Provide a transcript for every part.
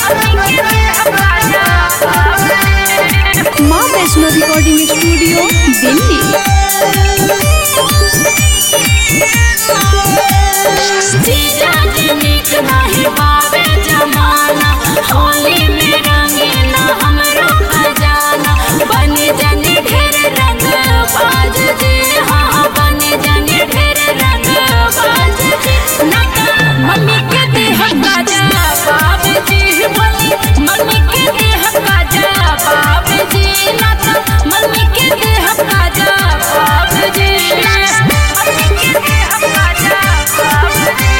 माँ Vaishno recording studio Delhi. Holi में रंगीला हमरो खजाना बने जाने ढेर रंग बाज दे। हाँ बने जाने ढेर रंग बाज दे। मम्मी के देह काजा बाब जी बोली मम्मी के देह काजा बाब जी नाता मम्मी के देह काजा बाब जी मम्मी के देह काजा बाब जी।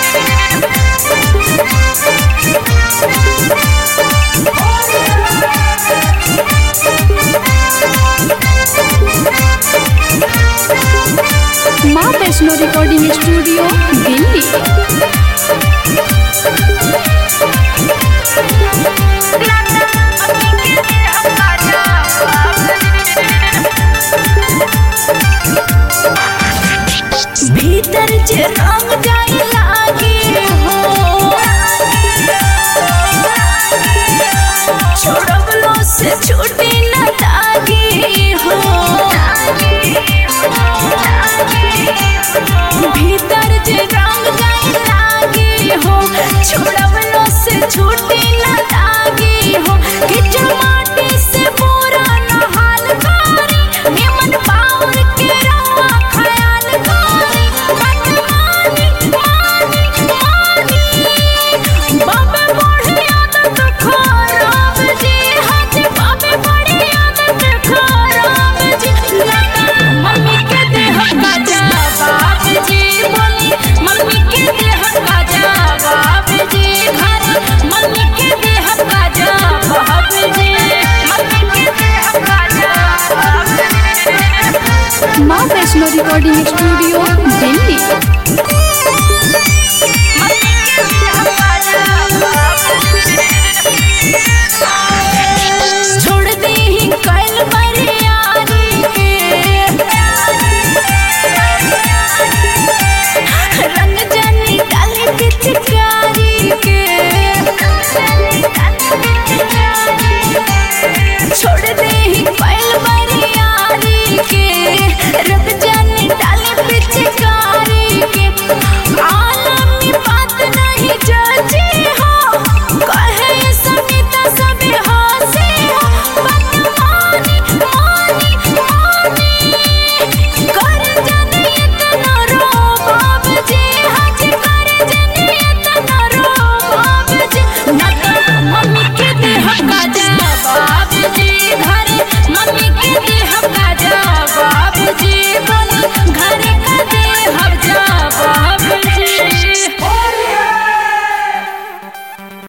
माँ वैष्णो रिकॉर्डिंग स्टूडियो दिल्ली। भीतर जे रंग जाए लागे हो छोड़वलो से छूटी न दागी हो। भीतर जे रंग जाए लागे हो छोड़वलो से छूटी न दागी हो। किचन माटी से पूरा नहाल कारी निमन पाउर के रवा ख्याल कारी मानी बाबे बड़ी आदत खराब जी। हज बाबे बड़ी आदत खराब जी। मम्मी के देह काजा बाप जी बोली मम्मी के देह काजा बाप जी। घर मम्मी के देह काजा बाप जी मम्मी के देह काजा बाप जी। माँ वैष्णो रिकॉर्डिंग स्टूडियो